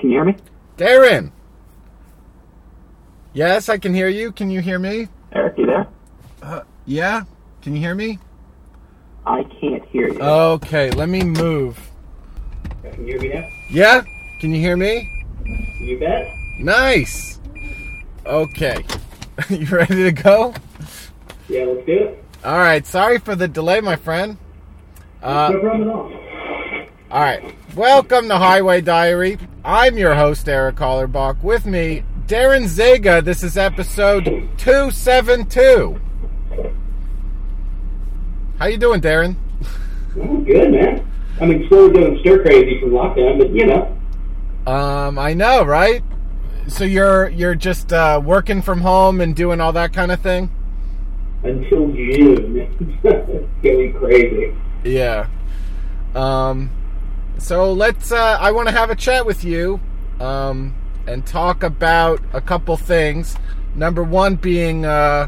Can you hear me? Darren! Yes, I can hear you. Can you hear me? Eric, you there? Yeah? Can you hear me? I can't hear you. Okay, let me move. Can you hear me now? Yeah? Can you hear me? You bet. Nice! Okay. You ready to go? Yeah, let's do it. Alright, sorry for the delay, my friend. No problem at all. Alright, welcome to Highway Diary. I'm your host, Eric Hollerbach. With me, Darren Zega. This is episode 272. How you doing, Darren? I'm good, man. I mean, still doing stir crazy from lockdown, but you know. I know, right? So you're just working from home and doing all that kind of thing? Until June. It's getting crazy. Yeah. So let's, I want to have a chat with you, and talk about a couple things. Number one being, there's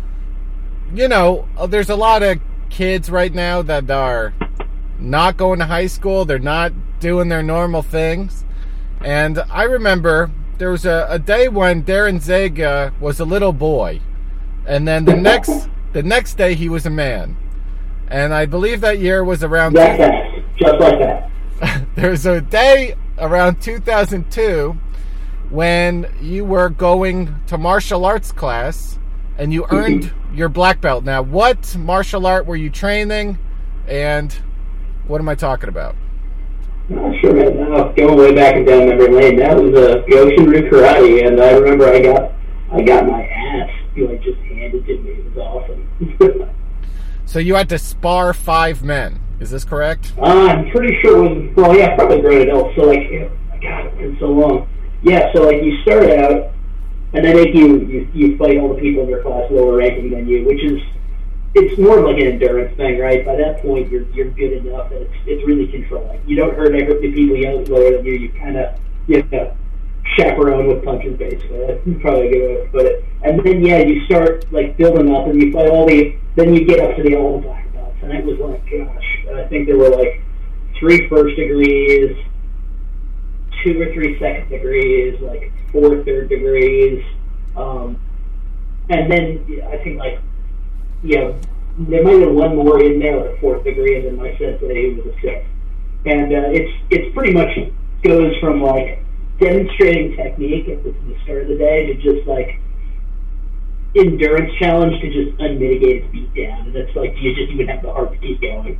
a lot of kids right now that are not going to high school. They're not doing their normal things. And I remember there was a day when Darren Zega was a little boy. And then the next day he was a man. And I believe that year was around... Just like that. There's a day around 2002 when you were going to martial arts class and you earned your black belt. Now, what martial art were you training, and what am I talking about? Oh, sure, man. No, going way back and down memory lane. That was Goshin-Ryu Karate, and I remember I got my ass just handed to me. It was awesome. So you had to spar 5 men. Is this correct? I'm pretty sure it was, probably grown adults. So, God, it's been so long. Yeah, so, you start out, and then you fight all the people in your class lower ranking than you, which is, it's more of like an endurance thing, right? By that point, you're good enough that it's really controlling. You don't hurt the people lower than you. You kind of, chaperone with punches, basically. That's probably a good way to put it. And then, you start, building up, and you fight then you get up to all the black belts. And it was I think there were 3 first degrees, 2 or 3 second degrees, 4 third degrees, and then I think there might have been one more in there, a 4th degree, and then my sensei was a 6th. And it's pretty much goes from demonstrating technique at the start of the day to just endurance challenge to just unmitigated beat down, and it's you just even have the heart to keep going.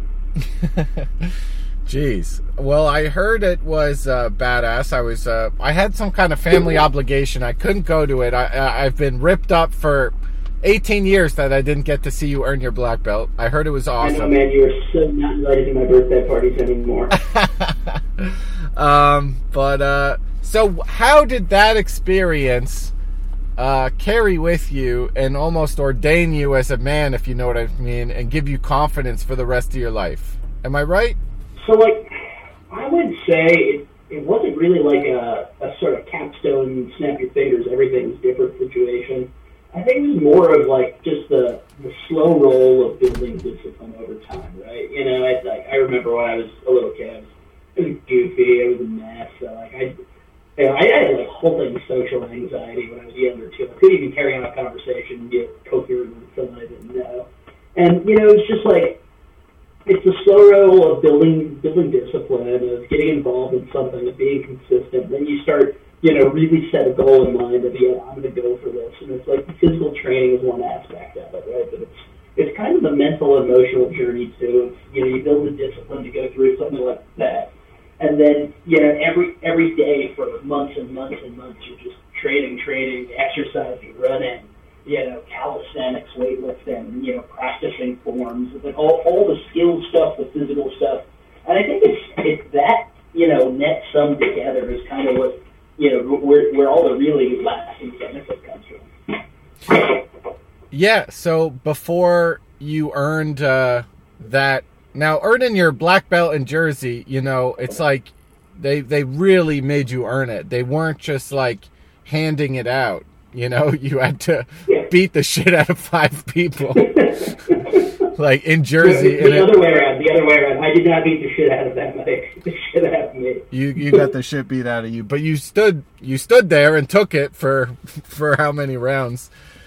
Jeez. Well, I heard it was badass. I had some kind of family obligation. I couldn't go to it. I've been ripped up for 18 years that I didn't get to see you earn your black belt. I heard it was awesome. I know, man. You are so not invited to my birthday parties anymore. So how did that experience carry with you and almost ordain you as a man, if you know what I mean, and give you confidence for the rest of your life? Am I right? So, I would say it wasn't really a sort of capstone, snap your fingers, everything's different situation. I think it was more of just the slow roll of building discipline over time, right? I remember when I was a little kid, I was goofy, I was a mess, so I had holding social anxiety when I was younger too. I couldn't even carry on a conversation and get coherent with someone I didn't know. And it's just it's the slow roll of building discipline, of getting involved in something, of being consistent. Then you start, really set a goal in mind of I'm going to go for this. And it's the physical training is one aspect of it, right? But it's kind of the mental, emotional journey too. You build the discipline to go through something like that. And then, every day for months and months and months, you're just training, exercising, running, calisthenics, weightlifting, practicing forms, all the skill stuff, the physical stuff. And I think it's that, net sum together is kind of what, where all the really lasting benefit comes from. Yeah, so before you earned that... Now, earning your black belt in Jersey, it's they really made you earn it. They weren't just handing it out. You had to beat the shit out of 5 people. In Jersey. The other way around. other way around. I did not beat the shit out of that Mike. The shit out of me. You got the shit beat out of you, but you stood there and took it for how many rounds.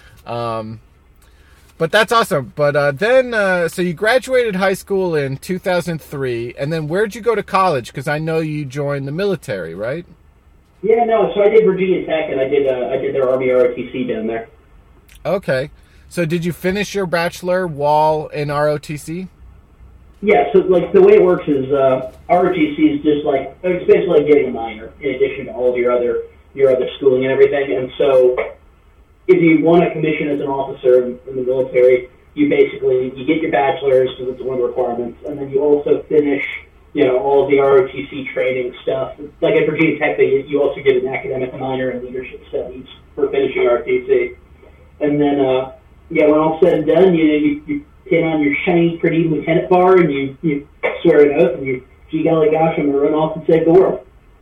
But that's awesome. But then, so you graduated high school in 2003, and then where'd you go to college? Because I know you joined the military, right? Yeah, no. So I did Virginia Tech, and I did their Army ROTC down there. Okay. So did you finish your bachelor while in ROTC? Yeah. So like the way it works is ROTC is just like it's basically like getting a minor in addition to all of your other schooling and everything, and so. If you want a commission as an officer in the military, you get your bachelor's, so that's one of the requirements, and then you also finish, all of the ROTC training stuff. Like at Virginia Tech, you also get an academic minor in leadership studies for finishing ROTC. And then, when all said and done, you pin on your shiny, pretty lieutenant bar, and you swear an oath, and gee golly gosh, I'm going to run off and save the world.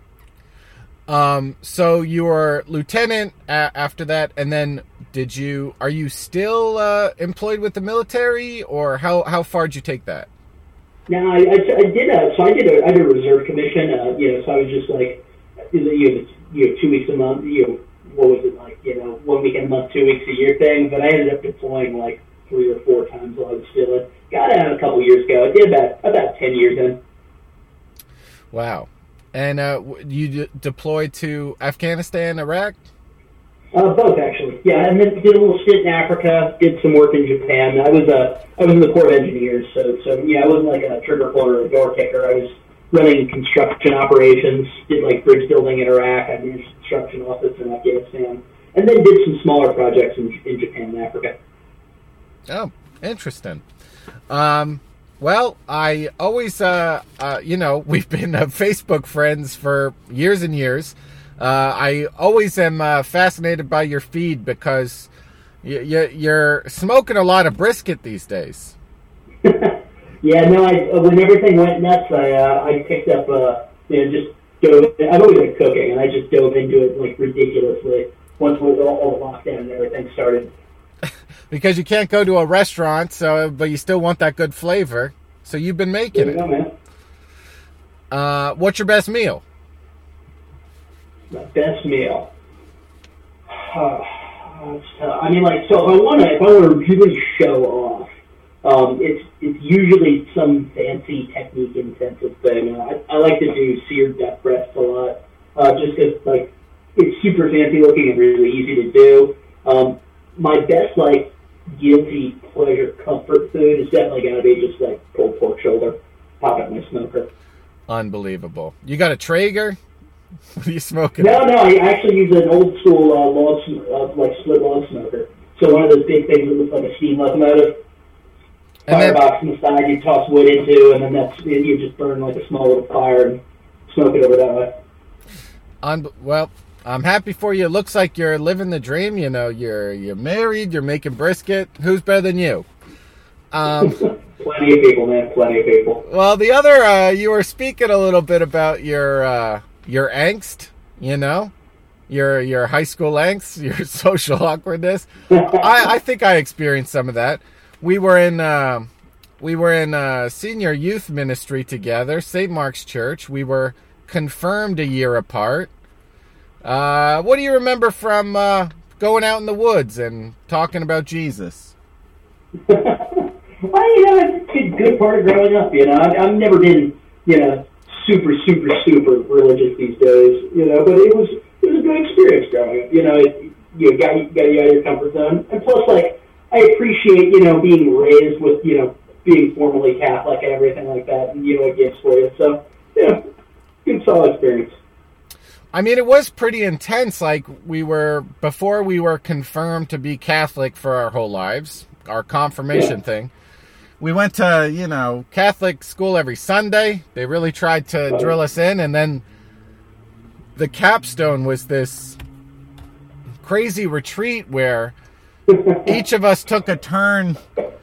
So you were lieutenant after that, and then are you still employed with the military, or how far did you take that? No, I did a reserve commission, so I was just like, you have 2 weeks a month, what was it like, 1 weekend a month, 2 weeks a year thing, but I ended up deploying like 3 or 4 times while I was still in. Got out a couple years ago. I did about 10 years in. Wow. And you deployed to Afghanistan, Iraq? Both, actually. Yeah, and then did a little stint in Africa, did some work in Japan. I was in the Corps of Engineers, so yeah, I wasn't like a trigger puller or a door kicker. I was running construction operations, did like bridge building in Iraq, I managed a construction office in Afghanistan, and then did some smaller projects in Japan and Africa. Oh, interesting. Well, I always, we've been Facebook friends for years and years. I always am fascinated by your feed because you're smoking a lot of brisket these days. Yeah, no, when everything went nuts, I picked up, just dove. I've always been cooking, and I just dove into it like ridiculously once all the lockdown and everything started. Because you can't go to a restaurant, but you still want that good flavor. So you've been making it. Man. What's your best meal? My best meal. I mean, like, so if I want to really show off, it's usually some fancy technique-intensive thing. I like to do seared duck breasts a lot, just because like it's super fancy looking and really easy to do. My best like guilty pleasure comfort food is definitely going to be just like pulled pork shoulder, pop it in my smoker. Unbelievable. You got a Traeger? What are you smoking? No, I actually use an old school split log smoker. So one of those big things that looks like a steam locomotive. Firebox on the side you toss wood into, and then you just burn like a small little fire and smoke it over that way. Well, I'm happy for you. It looks like you're living the dream. You're married. You're making brisket. Who's better than you? Plenty of people, man. Plenty of people. Well, the other, you were speaking a little bit about your angst. Your high school angst, your social awkwardness. I think I experienced some of that. We were in senior youth ministry together, St. Mark's Church. We were confirmed a year apart. What do you remember from going out in the woods and talking about Jesus? Well, it's a good part of growing up. I've never been, super religious these days. But it was a good experience growing up. You got you out of your comfort zone, and plus, like, I appreciate being raised with being formally Catholic and everything like that, and it gives for you. So good solid experience. I mean, it was pretty intense. Like, before we were confirmed to be Catholic for our whole lives, our confirmation thing. We went to, Catholic school every Sunday. They really tried to drill us in. And then the capstone was this crazy retreat where each of us took a turn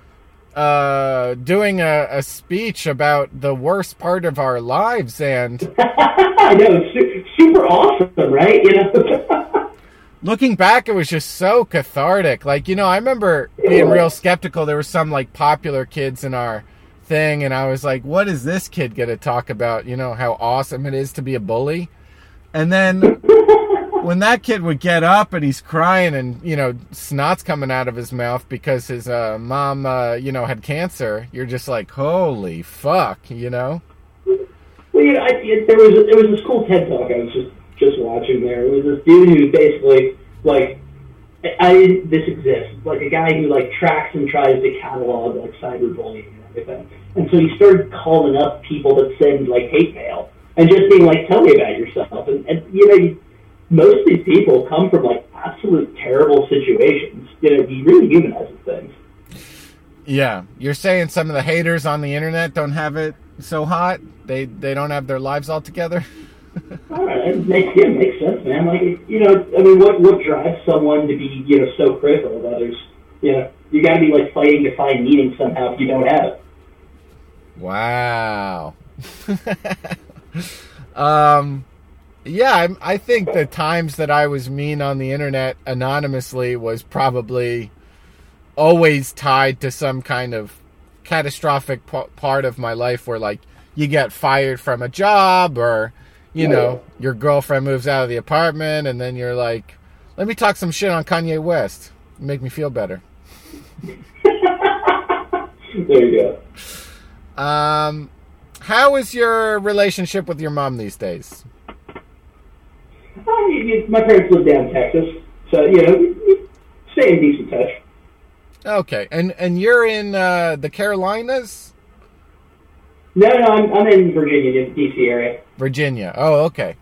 doing a speech about the worst part of our lives. And I know, it's super awesome, right? Looking back, it was just so cathartic. Like, I remember being real skeptical. There were some, like, popular kids in our thing, and I was like, what is this kid going to talk about? You know, how awesome it is to be a bully. And then when that kid would get up and he's crying and, you know, snot's coming out of his mouth because his mom, you know, had cancer, you're just like, holy fuck, you know? Well, you know, there was this cool TED Talk I was just watching there. It was this dude who basically, like, this exists. Like, a guy who, like, tracks and tries to catalog, like, cyberbullying and everything. And so he started calling up people that send, like, hate mail and just being like, tell me about yourself. And you know, most of these people come from, like, absolute terrible situations. You know, he really humanizes things. Yeah. You're saying some of the haters on the internet don't have it so hot? They don't have their lives all together? All right, it makes sense, man. Like, you know, I mean, what drives someone to be, you know, so critical of others? You know, you got to be, like, fighting to find meaning somehow if you don't have it. Wow. Yeah, I think the times that I was mean on the internet anonymously was probably always tied to some kind of catastrophic part of my life where, like, you get fired from a job, or, you know, your girlfriend moves out of the apartment, and then you're like, let me talk some shit on Kanye West. Make me feel better. There you go. How is your relationship with your mom these days? My parents live down in Texas, so, you know, stay in decent touch. Okay, and you're in the Carolinas? No, I'm in Virginia, the D.C. area. Virginia. Oh, okay.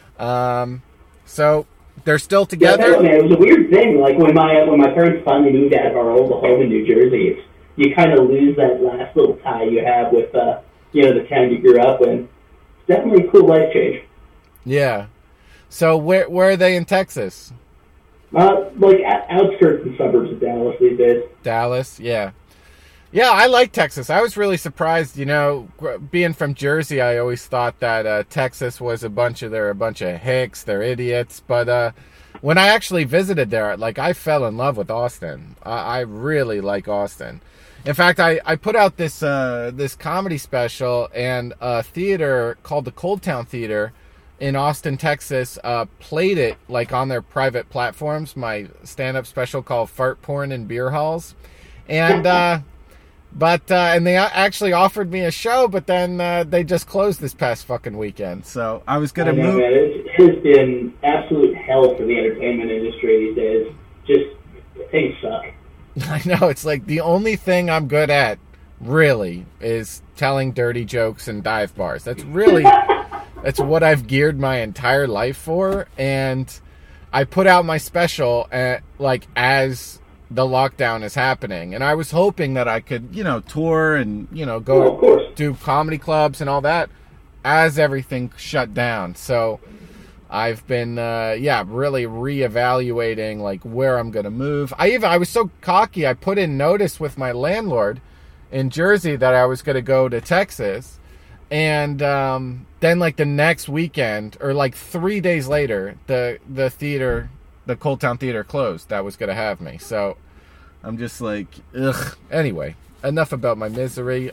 So they're still together? Yeah, man, it was a weird thing. Like, when my parents finally moved out of our old home in New Jersey, you kind of lose that last little tie you have with, you know, the town you grew up in. It's definitely a cool life change. Yeah. So where are they in Texas? Like outskirts and suburbs of Dallas these days. Dallas, yeah. Yeah, I like Texas. I was really surprised, you know, being from Jersey, I always thought that Texas was a bunch of hicks, they're idiots. But when I actually visited there, like, I fell in love with Austin. I really like Austin. In fact, I put out this comedy special, and a theater called the Cold Town Theater in Austin, Texas, played it, like, on their private platforms, my stand-up special called Fart Porn in Beer Halls. And and they actually offered me a show, but then they just closed this past fucking weekend. So I was going to move. Man, it has been absolute hell for the entertainment industry these days. Just, things suck. I know. It's like the only thing I'm good at, really, is telling dirty jokes in dive bars. That's really, that's what I've geared my entire life for. And I put out my special, like, as the lockdown is happening, and I was hoping that I could, you know, tour and, you know, go do comedy clubs and all that as everything shut down. So I've been really reevaluating, like, where I'm gonna move. I was so cocky, I put in notice with my landlord in Jersey that I was gonna go to Texas, and then, like, the next weekend, or like 3 days later, the theater, the Cold Town Theater, closed. That was going to have me. So I'm just like, ugh. Anyway, enough about my misery.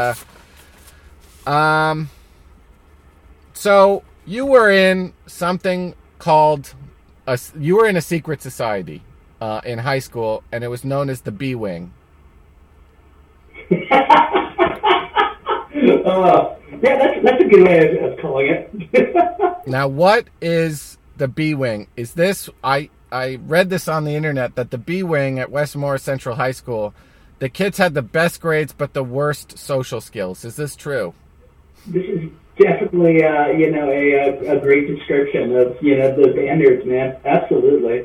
So you were in something called, you were in a secret society in high school, and it was known as the B-Wing. Yeah, that's a good way of calling it. Now, what is the B-Wing? Is this, I read this on the internet, that the B-Wing at Westmore Central High School, the kids had the best grades but the worst social skills. Is this true? This is definitely, you know, a great description of, you know, the Banders, man. Absolutely.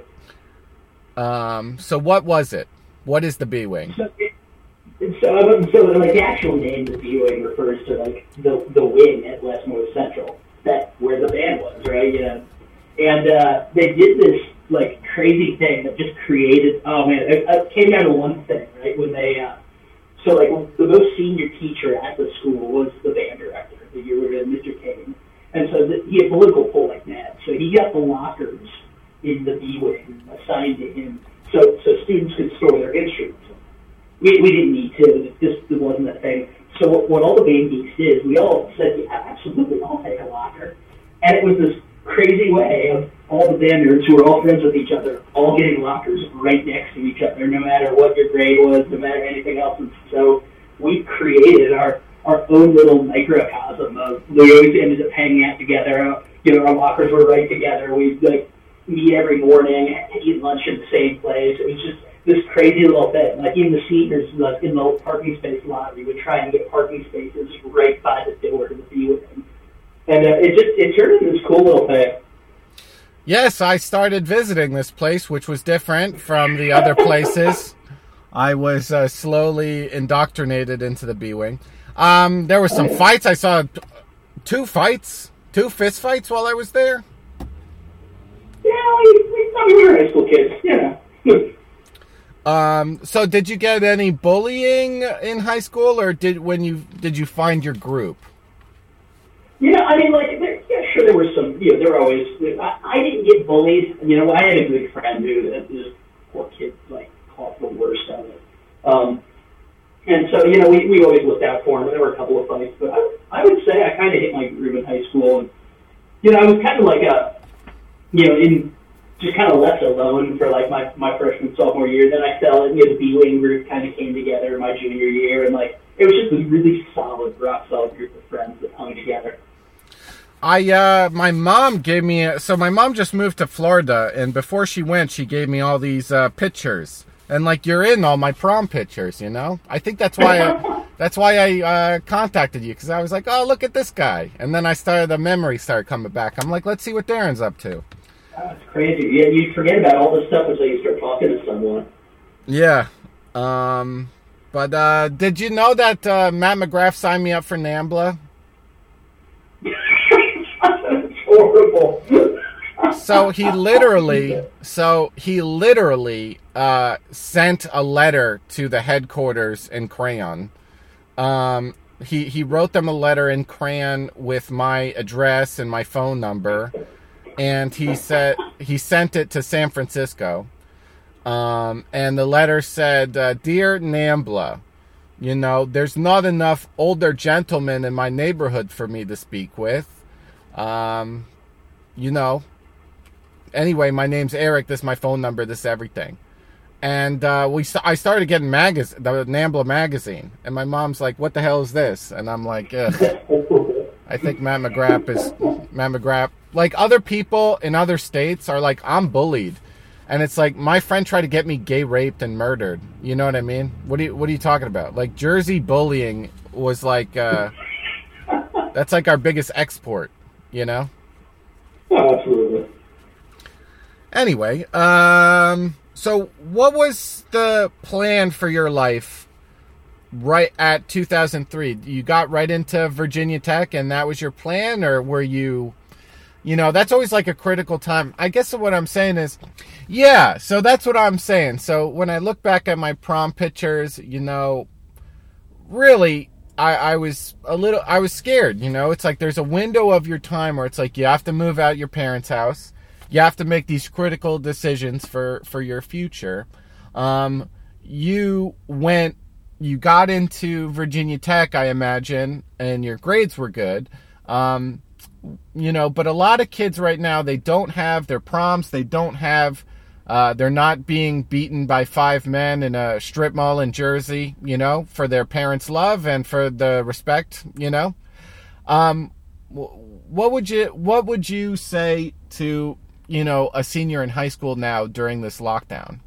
So what was it? What is the B-Wing? So like, the actual name of the B-Wing refers to, like, the wing at Westmore Central, that where the band was, right? You know, and they did this, like, crazy thing that just created. Oh man, it came down to one thing, right? When they, so, like, the most senior teacher at the school was the band director, the year we were in, Mr. Kane, and so he had political pull like mad. So he got the lockers in the B-Wing assigned to him, so students could store their instruments. We didn't need to. It wasn't a thing. So so what all the band geeks did is we all said, yeah, absolutely, I'll take a locker. And it was this crazy way of all the band nerds who were all friends with each other, all getting lockers right next to each other, no matter what your grade was, no matter anything else. And so we created our own little microcosm of, we always ended up hanging out together. Our lockers were right together. We'd meet every morning, eat lunch in the same place. It was just this crazy little thing. Like even the seniors in the parking space lot, we would try and get parking spaces right by the door to the B-wing. And it turned into this cool little thing. Yes, I started visiting this place, which was different from the other places. I was slowly indoctrinated into the B-wing. There were some fights. I saw two fist fights while I was there. Yeah, we were high school kids, So did you get any bullying in high school, or did you find your group? Sure, there were some, there were always, I didn't get bullied. I had a good friend who, this poor kid, caught the worst of it. And so, we always looked out for him. There were a couple of fights, but I would say I kind of hit my groove in high school. And, I was kind of just kind of left alone for my freshman, sophomore year. Then I fell in, the B-wing group kind of came together my junior year. And it was just this really solid, rock solid group of friends that hung together. My mom gave me, so my mom just moved to Florida, and before she went, she gave me all these pictures. And you're in all my prom pictures, I think that's why I contacted you, because I was like, oh, look at this guy. And then the memory started coming back. I'm like, let's see what Darren's up to. That's crazy. Yeah, you forget about all this stuff until you start talking to someone. Yeah. But did you know that Matt McGrath signed me up for NAMBLA? That's horrible. So he literally sent a letter to the headquarters in crayon. He wrote them a letter in crayon with my address and my phone number, and he sent it to San Francisco. And the letter said, "Dear NAMBLA, there's not enough older gentlemen in my neighborhood for me to speak with. Anyway, my name's Eric. This is my phone number. This is everything." And I started getting the NAMBLA magazine, and my mom's like, "What the hell is this?" And I'm like, ugh. I think Matt McGrath. Other people in other states are like, I'm bullied, and it's like my friend tried to get me gay raped and murdered. You know what I mean? What are you talking about? Jersey bullying was that's our biggest export. Oh, absolutely. Anyway, so what was the plan for your life right at 2003? You got right into Virginia Tech and that was your plan, or were you, that's always a critical time. I guess what I'm saying is, yeah, so that's what I'm saying. So when I look back at my prom pictures, really, I was scared, It's there's a window of your time where it's you have to move out your parents' house. You have to make these critical decisions for your future. You got into Virginia Tech, I imagine, and your grades were good. But a lot of kids right now, they don't have their proms. They don't have, they're not being beaten by 5 men in a strip mall in Jersey, for their parents' love and for the respect, What would you say to, a senior in high school now during this lockdown?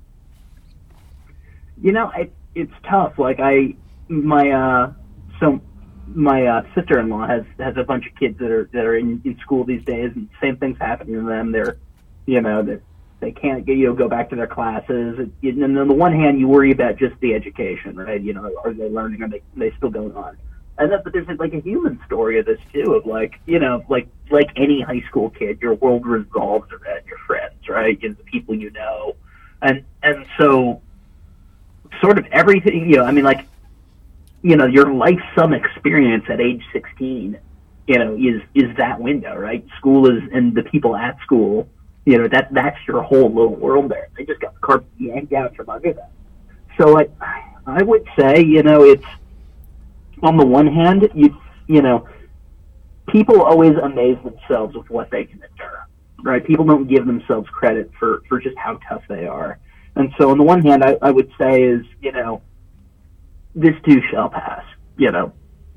It's tough. My sister-in-law has a bunch of kids that are in school these days, and same thing's happening to them. They can't go back to their classes. And on the one hand, you worry about just the education, right? Are they learning? Are they still going on? And but there's a human story of this too, of like any high school kid, your world revolves around your friends, right? The people and so sort of everything, your life sum experience at age 16, is that window, right? School is, and the people at school, that's your whole little world there. They just got the carpet yanked out from under them. So I would say, on the one hand, you know, people always amaze themselves with what they can endure, right? People don't give themselves credit for just how tough they are. And so on the one hand, I would say is, you know, this too shall pass. You know,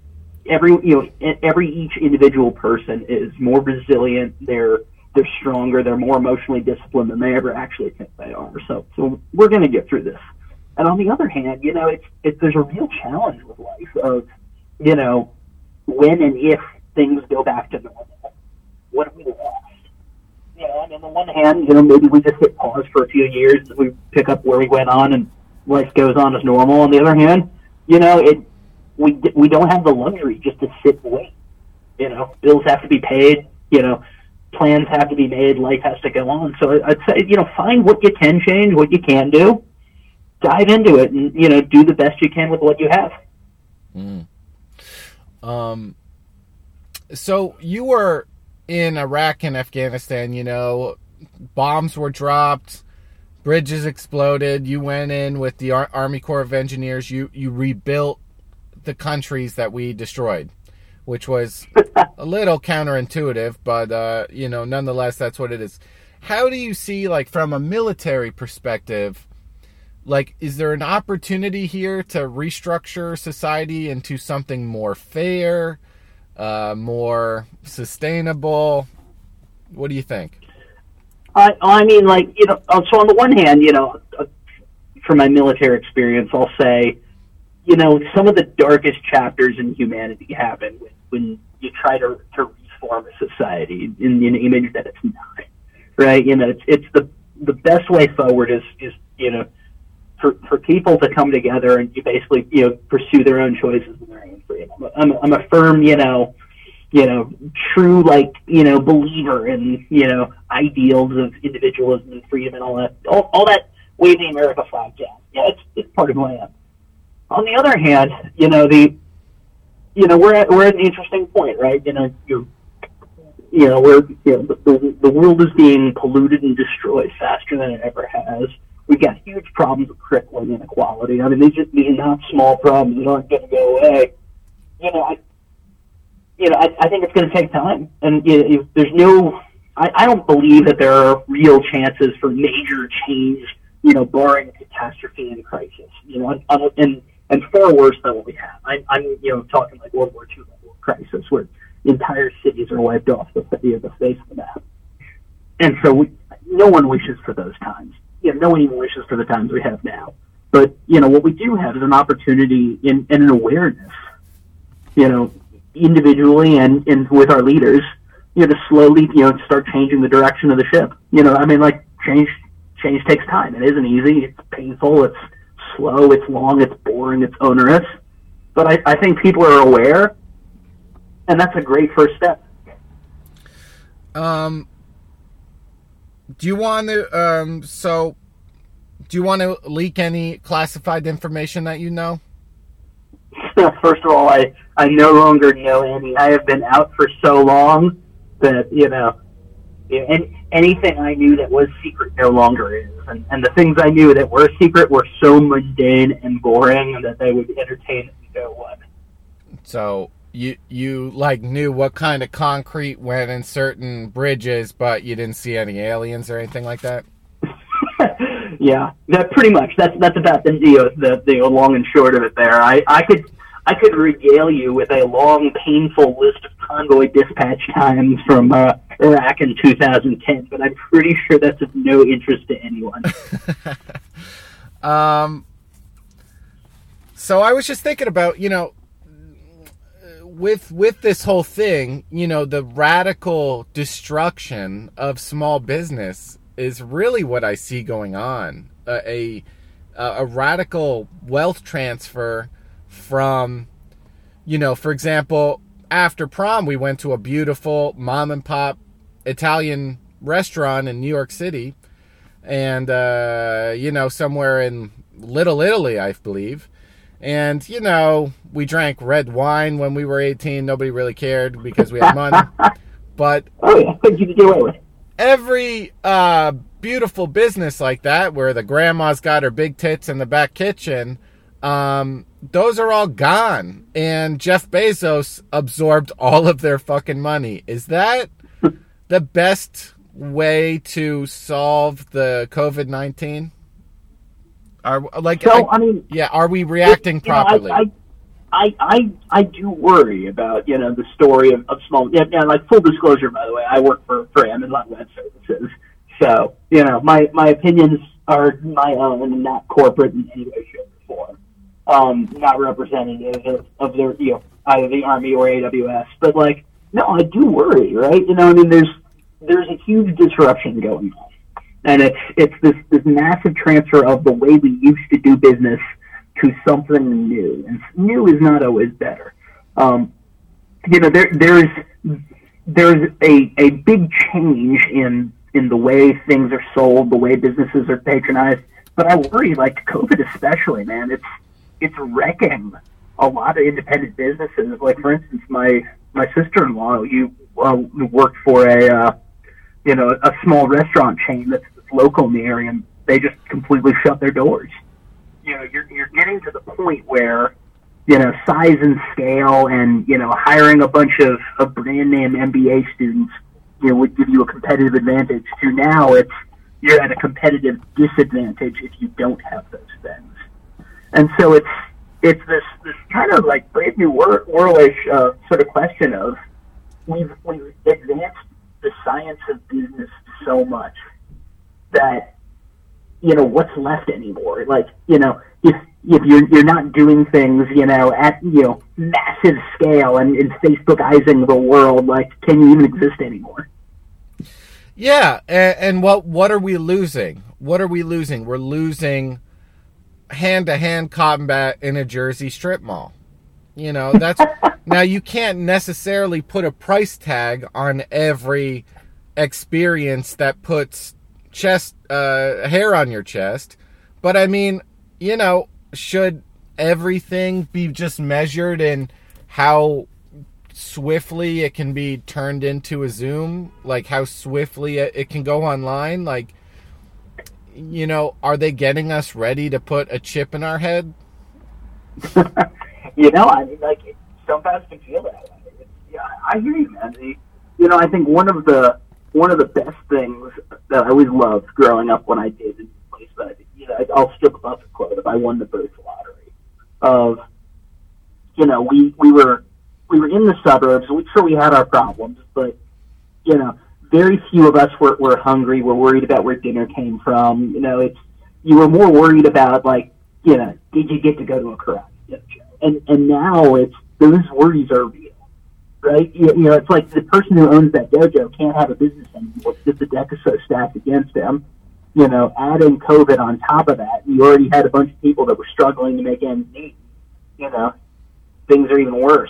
each individual person is more resilient. They're stronger. They're more emotionally disciplined than they ever actually think they are. So we're going to get through this. And on the other hand, you know, there's a real challenge with life of, you know, when and if things go back to normal, what do we lost? You know, and on the one hand, you know, maybe we just hit pause for a few years and we pick up where we went on and life goes on as normal. On the other hand, you know, we don't have the luxury just to sit and wait. You know, bills have to be paid, you know, plans have to be made, life has to go on. So I'd say, you know, find what you can change, what you can do, dive into it, and, you know, do the best you can with what you have. So you were in Iraq and Afghanistan, you know, bombs were dropped, bridges exploded. You went in with the Army Corps of Engineers. You rebuilt the countries that we destroyed, which was a little counterintuitive, but, you know, nonetheless, that's what it is. How do you see, like, from a military perspective, like, is there an opportunity here to restructure society into something more fair, more sustainable? What do you think? I mean, like, you know, so on the one hand, you know, from my military experience, I'll say, you know, some of the darkest chapters in humanity happen when you try to reform a society in an image that it's not, right? You know, it's the best way forward is you know, for people to come together and you basically, you know, pursue their own choices and their own freedom. I'm a firm, you know, true, like, you know, believer in, you know, ideals of individualism and freedom and all that waving America flag jazz. Yeah, it's part of who I am. On the other hand, you know, we're at an interesting point, right? You know, the world is being polluted and destroyed faster than it ever has. We've got huge problems with crippling inequality. I mean, these just being not small problems that aren't going to go away. I think it's going to take time, and I don't believe that there are real chances for major change, you know, barring catastrophe and crisis, you know, and far worse than what we have. I'm you know, talking like World War II level crisis where entire cities are wiped off the face of the map. And so no one wishes for those times. You know, no one even wishes for the times we have now. But, you know, what we do have is an opportunity and an awareness, you know, individually and with our leaders, you know, to slowly, you know, start changing the direction of the ship. You know, I mean, like, change takes time. It isn't easy. It's painful. It's slow. It's long. It's boring. It's onerous. But I think people are aware, and that's a great first step. Do you want to leak any classified information that you know? First of all, I no longer know any. I have been out for so long that, you know, anything I knew that was secret no longer is. And the things I knew that were secret were so mundane and boring that they would entertain no one. So you like knew what kind of concrete went in certain bridges, but you didn't see any aliens or anything like that? Yeah, that pretty much. That's about the long and short of it there. I could regale you with a long, painful list of convoy dispatch times from Iraq in 2010, but I'm pretty sure that's of no interest to anyone. So I was just thinking about, you know, with this whole thing, you know, the radical destruction of small business is really what I see going on. A radical wealth transfer from, you know, for example, after prom, we went to a beautiful mom and pop Italian restaurant in New York City, and, you know, somewhere in Little Italy, I believe. And, you know, we drank red wine when we were 18. Nobody really cared because we had money. But every beautiful business like that, where the grandma's got her big tits in the back kitchen, those are all gone, and Jeff Bezos absorbed all of their fucking money. Is that the best way to solve the COVID-19? Are we reacting properly? I do worry about, the story of small, like full disclosure, by the way, I work for Amazon Web Services. So, my opinions are my own and not corporate in any way, shape, or form. Not representative of their, either the Army or AWS. But no, I do worry, right? There's a huge disruption going on. And it's this massive transfer of the way we used to do business to something new. And new is not always better. There's a big change in the way things are sold, the way businesses are patronized. But I worry, COVID especially, man, it's wrecking a lot of independent businesses. Like, for instance, my sister-in-law, worked for a small restaurant chain that's local in the area, and they just completely shut their doors. You're getting to the point where, size and scale and, hiring a bunch of brand name MBA students, would give you a competitive advantage, to now you're at a competitive disadvantage if you don't have those things. And so it's this kind of brave new worldish sort of question of we've advanced the science of business so much that, what's left anymore? If you're not doing things, at, massive scale and Facebookizing the world, can you even exist anymore? Yeah, and what are we losing? What are we losing? We're losing hand-to-hand combat in a Jersey strip mall. That's now you can't necessarily put a price tag on every experience that puts hair on your chest, but I mean, should everything be just measured in how swiftly it can be turned into a Zoom, how swiftly it can go online? Are they getting us ready to put a chip in our head? Sometimes can feel that way. I hear you, man. I think one of the best things that I always loved growing up when I did in place that I'll strip a Buffett quote if I won the birth lottery. We were in the suburbs. Sure, we had our problems, but very few of us were hungry. We're worried about where dinner came from. You were more worried about did you get to go to a karate dojo? And now those worries are real. Right? It's like the person who owns that dojo can't have a business anymore because the deck is so stacked against him. Adding COVID on top of that, you already had a bunch of people that were struggling to make ends meet. Things are even worse.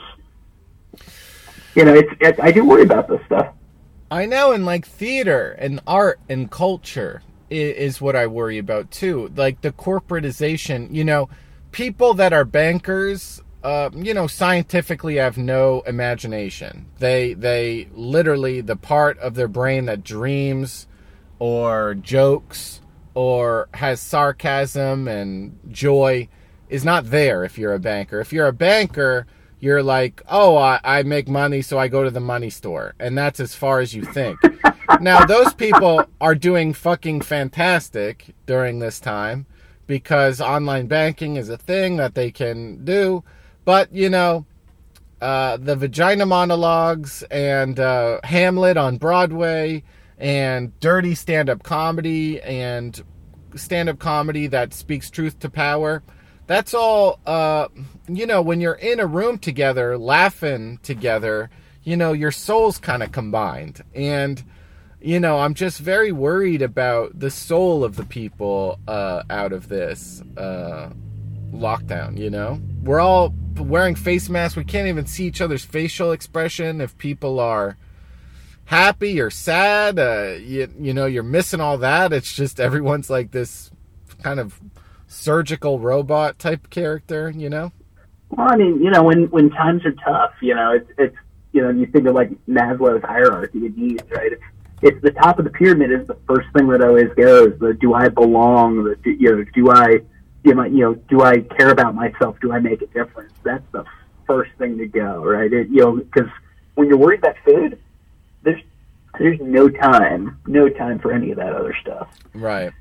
I do worry about this stuff. I know, and theater and art and culture is what I worry about too. The corporatization, people that are bankers, scientifically have no imagination. They literally, the part of their brain that dreams or jokes or has sarcasm and joy is not there if you're a banker. If you're a banker, you're I make money, so I go to the money store. And that's as far as you think. Now, those people are doing fucking fantastic during this time because online banking is a thing that they can do. But, the vagina monologues and Hamlet on Broadway and dirty stand-up comedy and stand-up comedy that speaks truth to power, that's all, when you're in a room together, laughing together, your souls kind of combined. And, I'm just very worried about the soul of the people out of this lockdown, We're all wearing face masks. We can't even see each other's facial expression if people are happy or sad. You're missing all that. It's just everyone's like this kind of surgical robot type character, Well, I mean, when times are tough, it's you think of Maslow's hierarchy of needs, right? It's the top of the pyramid is the first thing that always goes. The do I belong? Do do I care about myself? Do I make a difference? That's the first thing to go, right? Because when you're worried about food, there's no time for any of that other stuff. Right.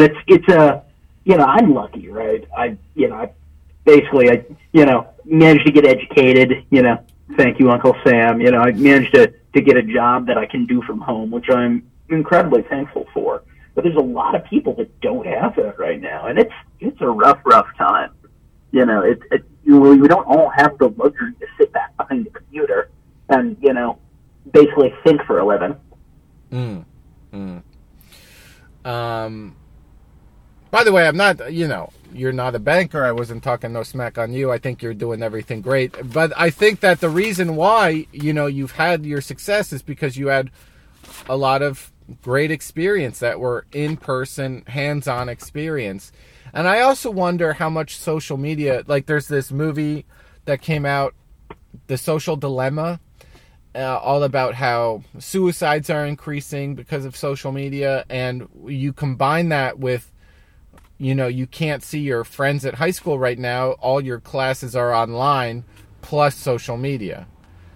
I'm lucky, right? I managed to get educated, thank you, Uncle Sam. I managed to get a job that I can do from home, which I'm incredibly thankful for. But there's a lot of people that don't have that right now, and it's a rough time. We don't all have the luxury to sit back behind the computer and, basically think for a living. By the way, I'm not, you're not a banker. I wasn't talking no smack on you. I think you're doing everything great. But I think that the reason why, you've had your success is because you had a lot of great experience that were in-person, hands-on experience. And I also wonder how much social media, like there's this movie that came out, The Social Dilemma, all about how suicides are increasing because of social media. And you combine that with, you can't see your friends at high school right now. All your classes are online, plus social media.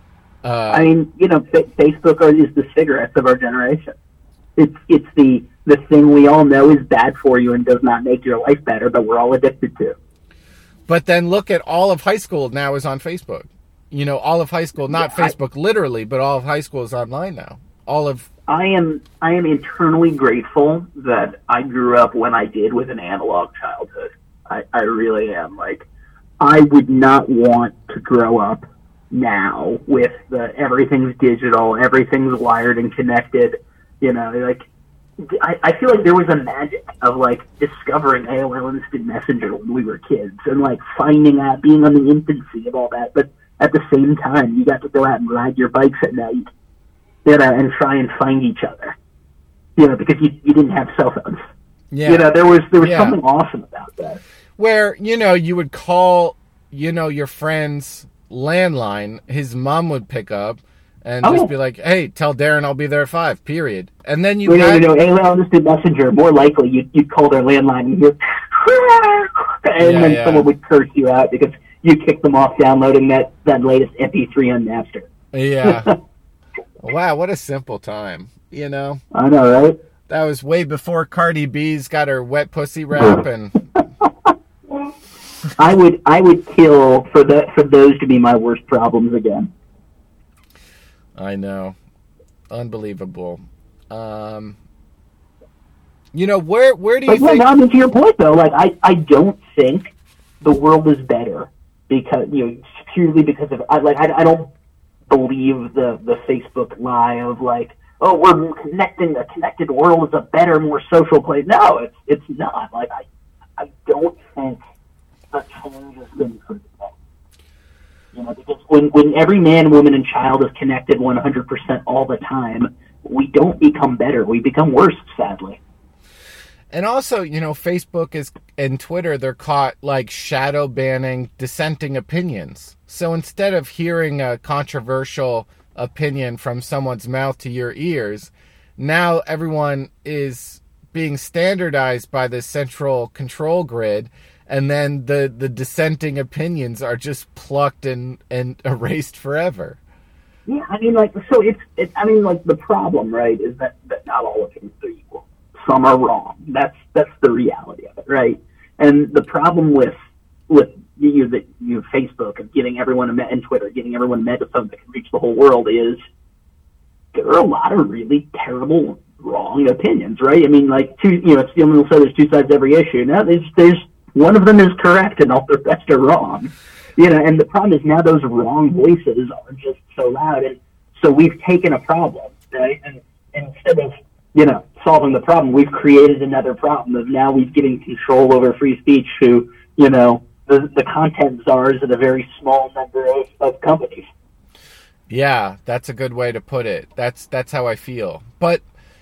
Facebook is the cigarettes of our generation. It's the thing we all know is bad for you and does not make your life better, but we're all addicted to. But then look at all of high school now is on Facebook. All of high school, not Facebook literally, but all of high school is online now. I am internally grateful that I grew up when I did with an analog childhood. I really am. Like, I would not want to grow up now with everything's digital, everything's wired and connected. I feel like there was a magic of discovering AOL Instant Messenger when we were kids and finding out, being on the infancy of all that. But at the same time, you got to go out and ride your bikes at night, and try and find each other, because you didn't have cell phones. Yeah. There was something awesome about that. Where, you would call, your friend's landline, his mom would pick up, and just be like, hey, tell Darren I'll be there at 5, period. And then AOL Instant Messenger, more likely you'd call their landline and you'd then someone would curse you out because you kicked them off downloading that latest MP3 on Napster. Yeah. Wow, what a simple time, I know, right? That was way before Cardi B's got her wet pussy rap, and I would kill for those to be my worst problems again. I know. Unbelievable. Where do you think... I mean, to your point, though, I don't think the world is better because, purely because of... I don't believe the Facebook lie of, we're connecting, a connected world is a better, more social place. No, it's not. I don't think the change has been for the better. Because when every man, woman, and child is connected 100% all the time, we don't become better. We become worse, sadly. And also, Facebook and Twitter, they're caught shadow banning dissenting opinions. So instead of hearing a controversial opinion from someone's mouth to your ears, now everyone is being standardized by the central control grid. And then the dissenting opinions are just plucked and erased forever. Yeah, the problem, right, is that not all opinions are equal. Some are wrong. That's the reality of it, right? And the problem with Facebook and getting everyone and Twitter, getting everyone a megaphone that can reach the whole world is there are a lot of really terrible, wrong opinions, right? Steelman will say there's two sides to every issue. Now there's one of them is correct and all the rest are wrong. And the problem is now those wrong voices are just so loud. And so we've taken a problem, right? And instead of, solving the problem, we've created another problem of now we've given control over free speech to, the content czars at a very small number of companies. Yeah, that's a good way to put it. That's how I feel. But,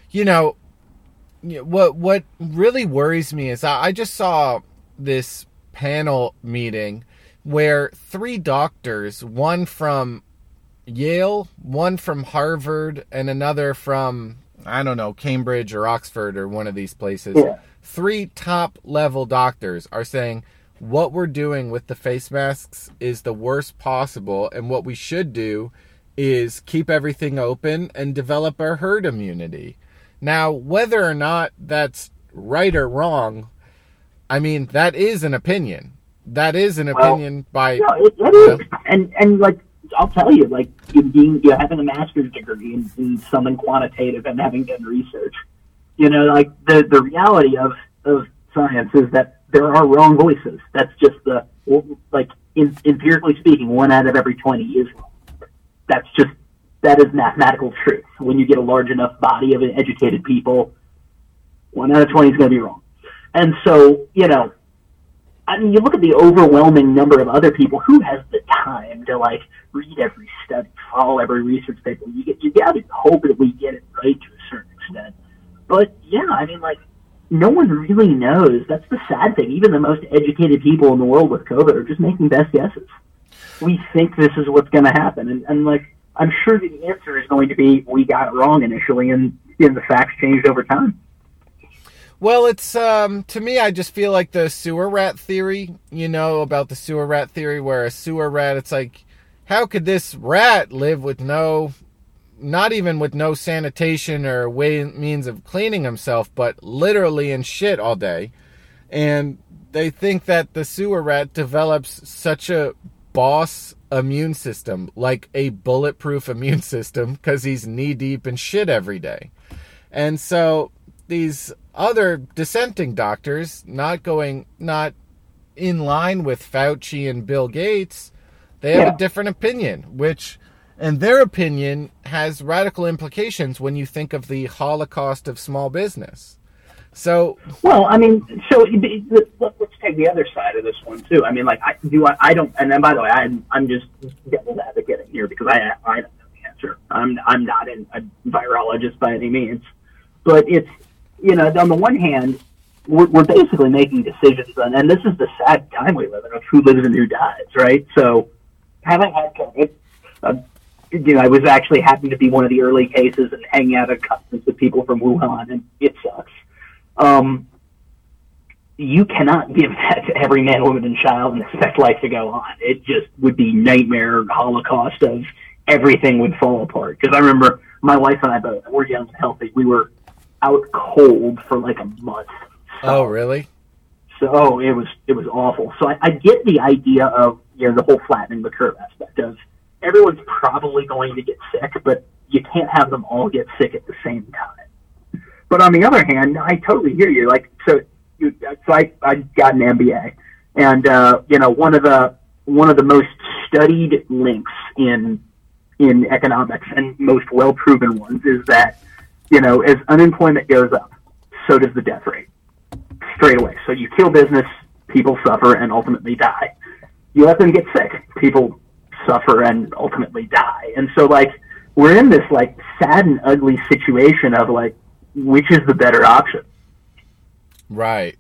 what really worries me is I just saw this panel meeting where 3 doctors, one from Yale, one from Harvard, and another from, I don't know, Cambridge or Oxford or one of these places, 3 top-level doctors are saying what we're doing with the face masks is the worst possible, and what we should do is keep everything open and develop our herd immunity. Now, whether or not that's right or wrong, I mean, that is an opinion. That is an opinion by... No, it is. And like, I'll tell you, like, you having a master's degree in something quantitative and having done research, like, the reality of science is that there are wrong voices. That's just empirically speaking, 1 out of every 20 is wrong. That is mathematical truth. When you get a large enough body of educated people, 1 out of 20 is going to be wrong. And so, I mean, you look at the overwhelming number of other people. Who has the time to, like, read every study, follow every research paper? You got to hope that we get it right to a certain extent. But, yeah, I mean, like, no one really knows. That's the sad thing. Even the most educated people in the world with COVID are just making best guesses. We think this is what's going to happen. And like, I'm sure the answer is going to be, we got it wrong initially, and the facts changed over time. Well, it's, to me, I just feel like the sewer rat theory, about the sewer rat theory, where a sewer rat, it's like, how could this rat live with not even with no sanitation or means of cleaning himself, but literally in shit all day? And they think that the sewer rat develops such a boss immune system, like a bulletproof immune system, because he's knee-deep in shit every day. And so these other dissenting doctors, not in line with Fauci and Bill Gates, they have a different opinion, and their opinion has radical implications when you think of the Holocaust of small business. So, well, I mean, let's take the other side of this one too. I mean, like, I don't, and then, by the way, I'm just devil's advocating here because I don't know the answer. I'm not a virologist by any means, but it's, on the one hand, we're basically making decisions, and this is the sad time we live in of who lives and who dies, right? So, having had COVID, I was actually happened to be one of the early cases and hanging out at a conference with people from Wuhan, and it sucks. You cannot give that to every man, woman, and child and expect life to go on. It just would be nightmare holocaust of everything would fall apart. Because I remember my wife and I both were young and healthy. We were out cold for like a month. Oh, really? So it was awful. So I get the idea of the whole flattening the curve aspect of everyone's probably going to get sick, but you can't have them all get sick at the same time. But on the other hand, I totally hear you. Like, so I got an MBA, and one of the most studied links in economics and most well proven ones is that as unemployment goes up, so does the death rate straight away. So you kill business, people suffer and ultimately die. You let them get sick, people suffer and ultimately die. And so, like, we're in this like sad and ugly situation of like, which is the better option? Right.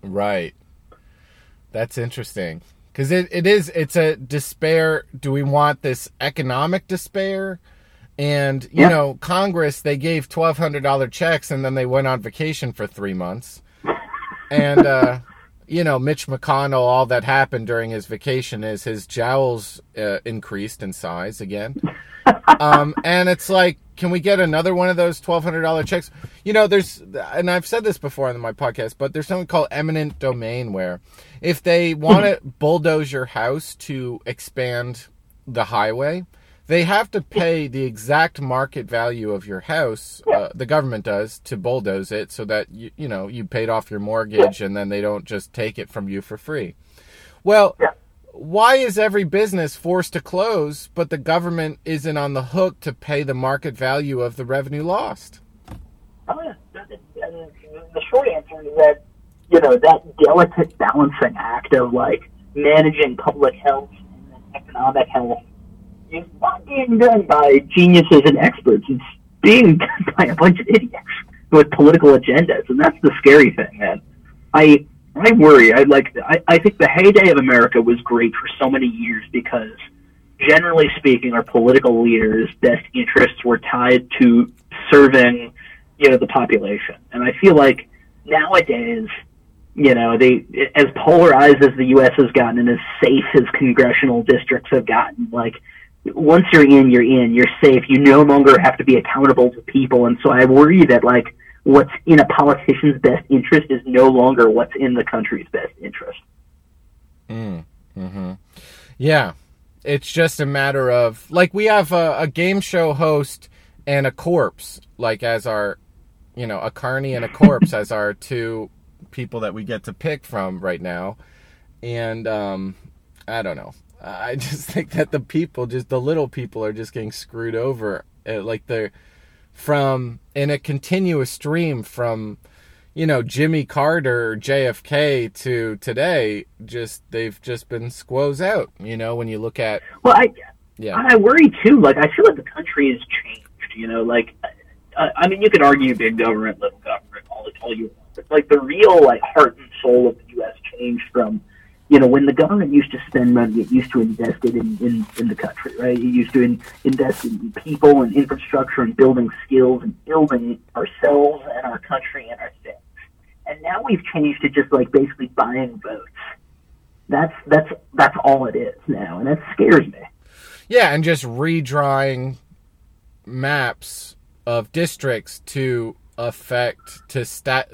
That's interesting. Because it's a despair. Do we want this economic despair? And, Congress, they gave $1,200 checks and then they went on vacation for 3 months. And, Mitch McConnell, all that happened during his vacation is his jowls increased in size again. And it's like, can we get another one of those $1,200 checks? There's, and I've said this before on my podcast, but there's something called eminent domain where if they want to bulldoze your house to expand the highway, they have to pay the exact market value of your house, the government does, to bulldoze it so that, you paid off your mortgage and then they don't just take it from you for free. Well, why is every business forced to close, but the government isn't on the hook to pay the market value of the revenue lost? Oh, yeah. The short answer is that, that delicate balancing act of, like, managing public health and economic health is not being done by geniuses and experts. It's being done by a bunch of idiots with political agendas, and that's the scary thing, man. I worry. I think the heyday of America was great for so many years because, generally speaking, our political leaders' best interests were tied to serving, the population. And I feel like nowadays, as polarized as the U.S. has gotten and as safe as congressional districts have gotten, like, once you're in, you're safe. You no longer have to be accountable to people. And so I worry that, like, what's in a politician's best interest is no longer what's in the country's best interest. Mm-hmm. Yeah. It's just a matter of, like, we have a game show host and a corpse, like, as our, a carny and a corpse as our two people that we get to pick from right now. And I don't know. I just think that the little people are just getting screwed over. Like, they're in a continuous stream from, Jimmy Carter or JFK to today, they've just been squoze out, when you look at... Well, I worry, too. Like, I feel like the country has changed, like, I mean, you could argue big government, little government, all you want. But, like, the real, like, heart and soul of the U.S. changed from, when the government used to spend money, it used to invest it in the country, right? It used to invest in people and infrastructure and building skills and building ourselves and our country and our things. And now we've changed to just, like, basically buying votes. That's all it is now, and that scares me. Yeah, and just redrawing maps of districts to affect, use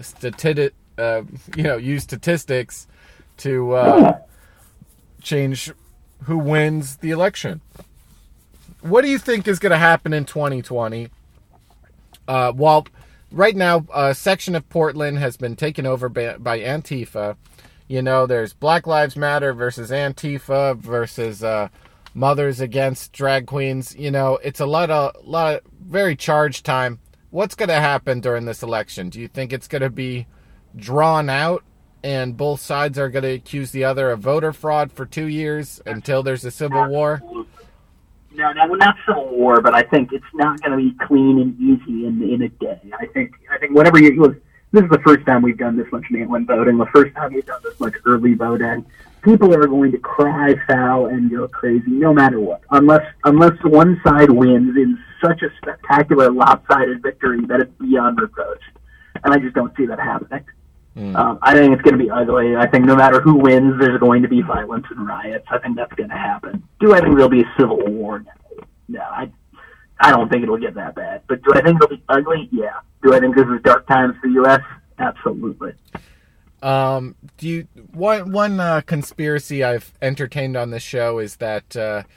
statistics to change who wins the election. What do you think is going to happen in 2020? Well, right now, a section of Portland has been taken over by Antifa. There's Black Lives Matter versus Antifa versus Mothers Against Drag Queens. It's a lot of very charged time. What's going to happen during this election? Do you think it's going to be drawn out and both sides are going to accuse the other of voter fraud for 2 years until there's a civil war? No, not civil war, but I think it's not going to be clean and easy in a day. I think whenever this is the first time we've done this much mail-in voting, the first time we've done this much early voting. People are going to cry foul and go crazy no matter what, unless one side wins in such a spectacular lopsided victory that it's beyond reproach. And I just don't see that happening. I think it's going to be ugly. I think no matter who wins, there's going to be violence and riots. I think that's going to happen. Do I think there'll be a civil war? No, I don't think it'll get that bad. But do I think it'll be ugly? Yeah. Do I think this is dark times for the U.S.? Absolutely. One conspiracy I've entertained on this show is that,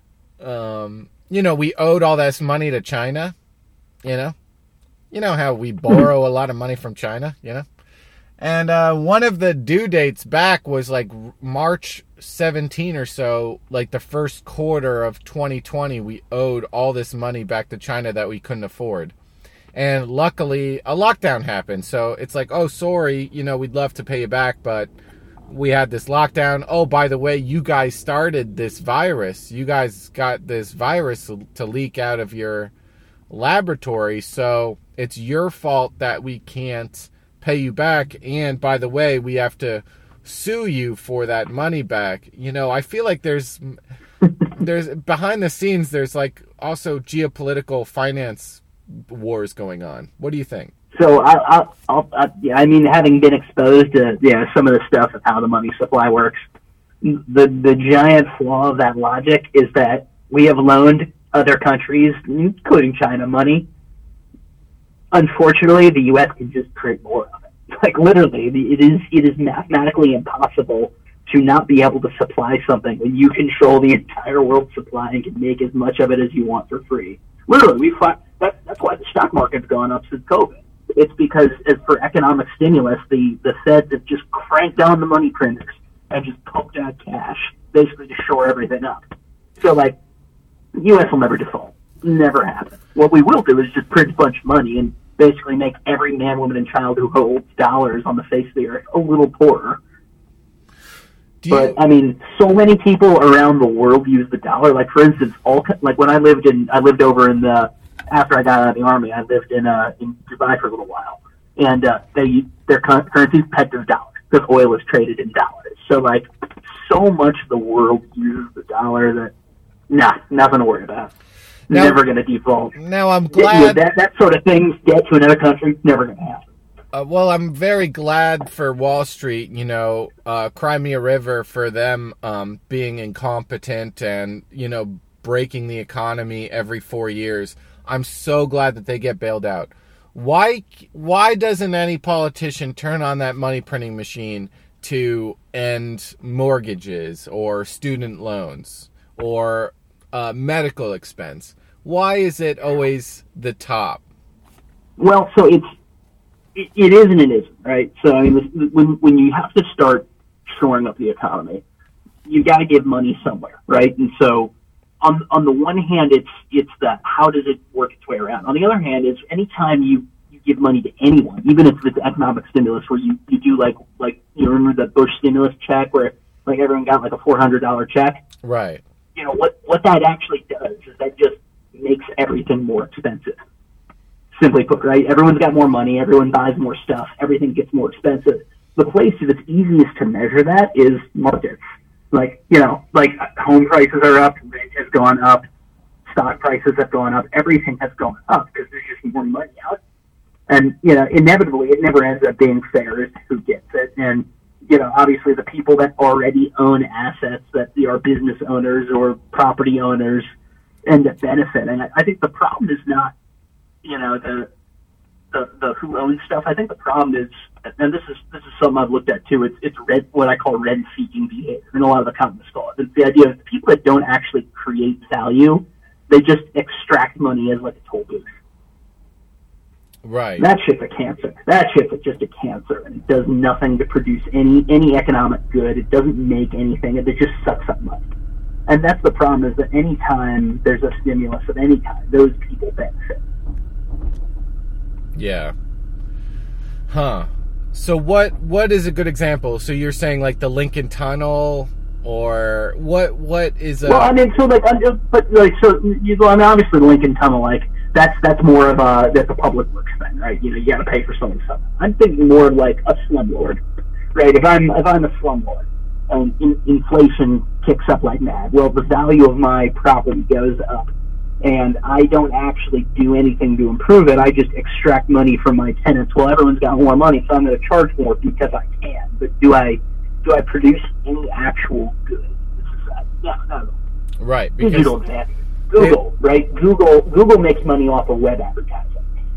we owed all this money to China, You know how we borrow a lot of money from China, And one of the due dates back was like March 17 or so, like the first quarter of 2020, we owed all this money back to China that we couldn't afford. And luckily, a lockdown happened. So it's like, oh, sorry, we'd love to pay you back, but we had this lockdown. Oh, by the way, you guys started this virus. You guys got this virus to leak out of your laboratory. So it's your fault that we can't pay you back, and by the way, we have to sue you for that money back. I feel like there's behind the scenes, there's like also geopolitical finance wars going on. What do you think? So I mean, having been exposed to some of the stuff of how the money supply works, the giant flaw of that logic is that we have loaned other countries, including China, money. Unfortunately, the U.S. can just create more of it. Like, literally, it is mathematically impossible to not be able to supply something when you control the entire world's supply and can make as much of it as you want for free. Literally, that's why the stock market's gone up since COVID. It's because, as for economic stimulus, the Fed have just cranked down the money printers and just pumped out cash, basically to shore everything up. So, like, the U.S. will never default. Never happen. What we will do is just print a bunch of money and basically make every man, woman, and child who holds dollars on the face of the earth a little poorer. But I mean, so many people around the world use the dollar. Like, for instance, when I lived over in after I got out of the army, I lived in Dubai for a little while, and their currency is pegged to the dollar because oil is traded in dollars. So, like, so much of the world uses the dollar that nothing to worry about. Never going to default. Now I'm glad that sort of thing, debt to another country, never going to happen. Well, I'm very glad for Wall Street, Crimea River, for them being incompetent and, breaking the economy every 4 years. I'm so glad that they get bailed out. Why doesn't any politician turn on that money printing machine to end mortgages or student loans or medical expense? Why is it always the top? Well, so it is and it isn't, right? So I mean, when you have to start shoring up the economy, you got to give money somewhere, right? And so on the one hand, it's the how does it work its way around. On the other hand, is anytime you give money to anyone, even if it's economic stimulus, where you do like you remember the Bush stimulus check where like everyone got like a $400 check, right? What that actually does is that just makes everything more expensive. Simply put, right? Everyone's got more money. Everyone buys more stuff. Everything gets more expensive. The place that's easiest to measure that is markets. Like home prices are up, rent has gone up, stock prices have gone up. Everything has gone up because there's just more money out. And, inevitably it never ends up being fair as to who gets it. And, obviously the people that already own assets that are business owners or property owners end up benefiting. I think the problem is not, the who owns stuff. I think the problem is, and this is something I've looked at too. It's what I call rent-seeking behavior, and a lot of economists call it. It's the idea of people that don't actually create value, they just extract money as like a toll booth. Right. That shit's a cancer. That shit's just a cancer, and it does nothing to produce any economic good. It doesn't make anything. It just sucks up money. And that's the problem, is that any time there's a stimulus of any kind, those people benefit. Yeah. Huh. So what is a good example? So you're saying like the Lincoln Tunnel, or what is a... Well, I mean, so like, but like, so obviously the Lincoln Tunnel, like that's more of that's a public works thing, right? You got to pay for some of the stuff. I'm thinking more of like a slumlord, right? If I'm a slumlord and inflation kicks up like mad, well, the value of my property goes up, and I don't actually do anything to improve it. I just extract money from my tenants. Well, everyone's got more money, so I'm going to charge more because I can. But do I produce any actual good in society? No. Right. Digital example. Google, right? Google makes money off of web advertising.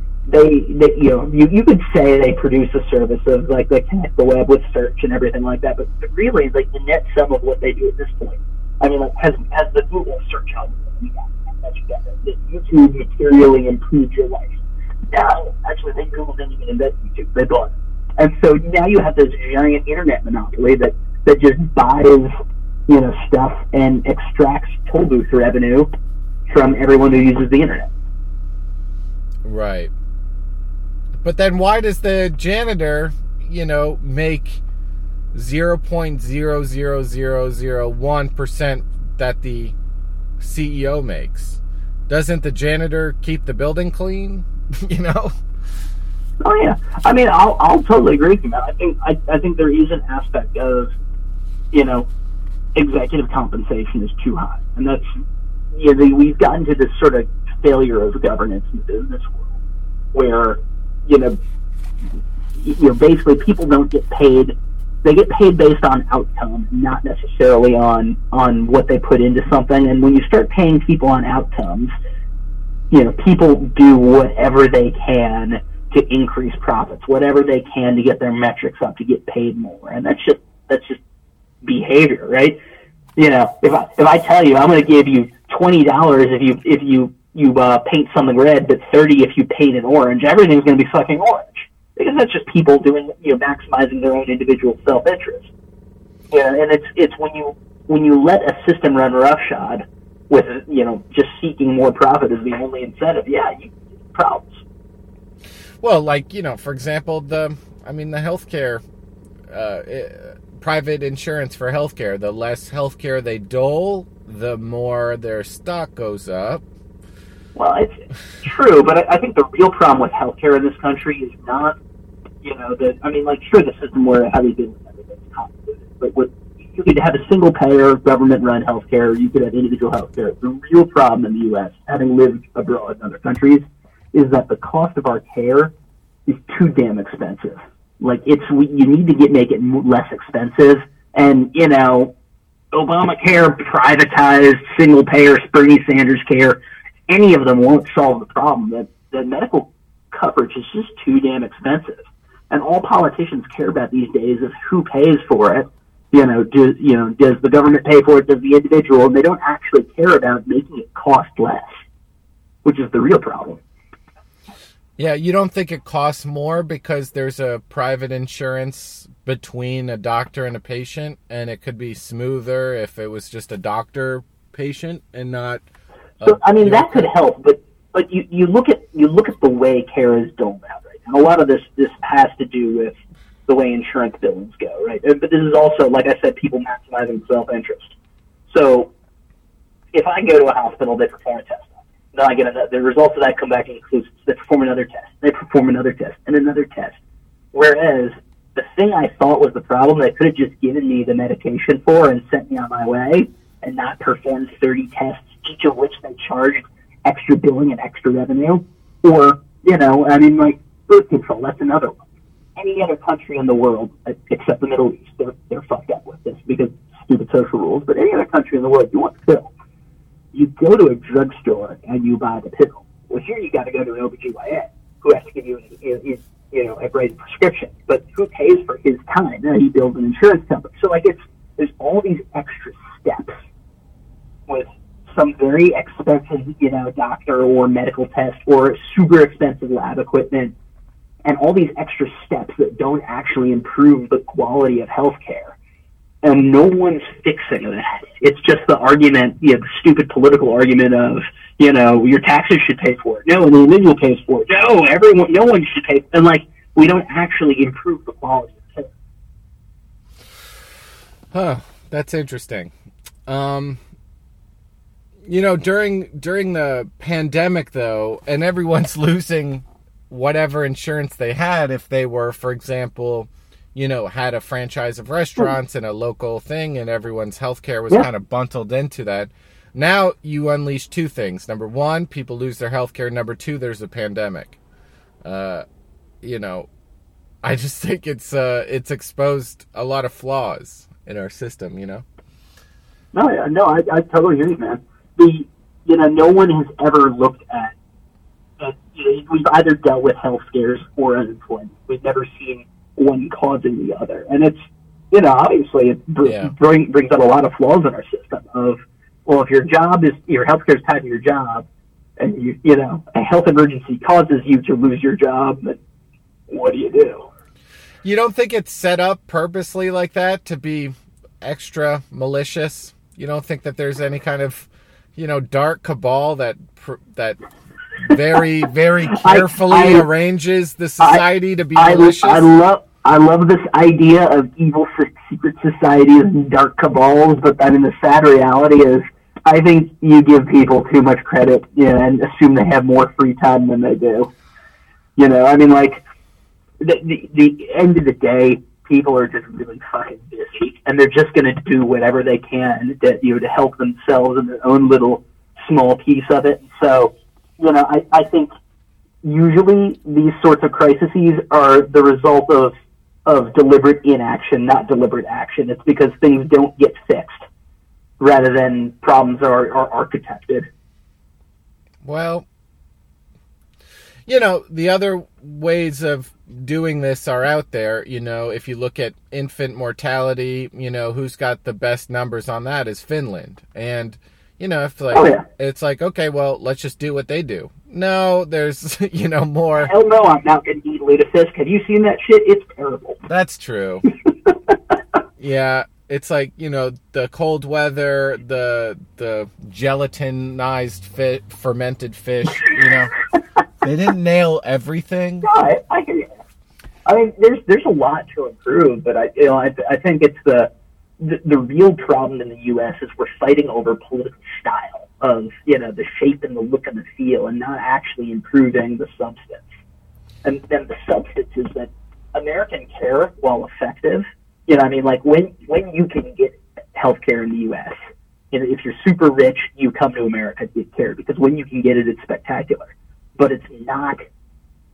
You could say they produce a service of like they connect the web with search and everything like that, but really, like the net sum of what they do at this point, I mean, like has the Google search algorithm that YouTube materially improved your life? No, actually, Google didn't even invent YouTube; they bought it. And so now you have this giant internet monopoly that just buys stuff and extracts toll booth revenue from everyone who uses the internet. Right. But then why does the janitor, make 0.00001% that the CEO makes? Doesn't the janitor keep the building clean? Oh yeah. I mean, I'll totally agree with you, man. I think there is an aspect of, executive compensation is too high, and that's we've gotten to this sort of failure of governance in the business world, where basically people don't get paid. They get paid based on outcome, not necessarily on what they put into something. And when you start paying people on outcomes, people do whatever they can to increase profits, whatever they can to get their metrics up, to get paid more. And that's just behavior, right? If I tell you I'm going to give you $20 if you paint something red, but $30 if you paint it orange, everything's going to be fucking orange, because that's just people doing maximizing their own individual self-interest. And it's when you let a system run roughshod with just seeking more profit as the only incentive, you get problems. Well, for example, the healthcare, private insurance for healthcare. The less healthcare they dole, the more their stock goes up. Well, it's true, but I think the real problem with healthcare in this country is not, sure, the system where how they do everything's complicated, but you could have a single payer, government-run healthcare, you could have individual healthcare. The real problem in the U.S., having lived abroad in other countries, is that the cost of our care is too damn expensive. Like, you need to make it less expensive. And, you know, Obamacare, privatized, single payer, Bernie Sanders care, any of them won't solve the problem. The medical coverage is just too damn expensive. And all politicians care about these days is who pays for it. Does the government pay for it? Does the individual? And they don't actually care about making it cost less, which is the real problem. Yeah, you don't think it costs more because there's a private insurance between a doctor and a patient, and it could be smoother if it was just a doctor-patient and not. That could help, but you look at the way care is doled out right now. A lot of this has to do with the way insurance billings go, right? But this is also, like I said, people maximizing self-interest. So if I go to a hospital, they perform a test. Then I get the results of that come back inconclusive. They perform another test. They perform another test and another test. Whereas the thing I thought was the problem, they could have just given me the medication for and sent me on my way and not performed 30 tests, each of which they charged extra billing and extra revenue. Or, birth control, that's another one. Any other country in the world, except the Middle East, they're fucked up with this because stupid social rules, but any other country in the world, you want the pill. You go to a drugstore and you buy the pill. Well, here you got to go to an OBGYN who has to give you a graded prescription. But who pays for his time? He builds an insurance company. So there's all these extra steps with some very expensive, doctor or medical test or super expensive lab equipment, and all these extra steps that don't actually improve the quality of healthcare. And no one's fixing that. It's just the argument, the stupid political argument of, your taxes should pay for it. No, the individual pays for it. No one should pay. And we don't actually improve the quality of care. Huh, that's interesting. During the pandemic though, and everyone's losing whatever insurance they had if they were, for example, had a franchise of restaurants and a local thing, and everyone's healthcare was kind of bundled into that. Now you unleash two things. Number one, people lose their healthcare. Number two, there's a pandemic. I just think it's exposed a lot of flaws in our system. No, I totally agree, man. No one has ever looked at. We've either dealt with health scares or unemployment. We've never seen one causing the other, and it's obviously it brings out a lot of flaws in our system. If your healthcare is tied to your job, and a health emergency causes you to lose your job, then what do? You don't think it's set up purposely like that to be extra malicious? You don't think that there's any kind of dark cabal that very, very carefully arranges the society to be malicious? I love this idea of evil secret societies and dark cabals, but the sad reality is I think you give people too much credit and assume they have more free time than they do. The end of the day, people are just really fucking busy, and they're just going to do whatever they can to help themselves in their own little small piece of it. So, I think usually these sorts of crises are the result of deliberate inaction, not deliberate action. It's because things don't get fixed rather than problems are architected. Well, the other ways of doing this are out there. If you look at infant mortality, who's got the best numbers on that is Finland. And, it's like, okay, well, let's just do what they do. No, there's, more. Hell no, I'm not going to eat lutefisk. Have you seen that shit? It's terrible. That's true. Yeah, it's like, the cold weather, the gelatinized fermented fish, They didn't nail everything. No, I hear you. There's a lot to improve, but I think it's the real problem in the U.S. is we're fighting over political style of, the shape and the look and the feel, and not actually improving the substance. And then the substance is that American care, while effective, when you can get healthcare in the U.S., if you're super rich, you come to America to get care, because when you can get it, it's spectacular. But it's not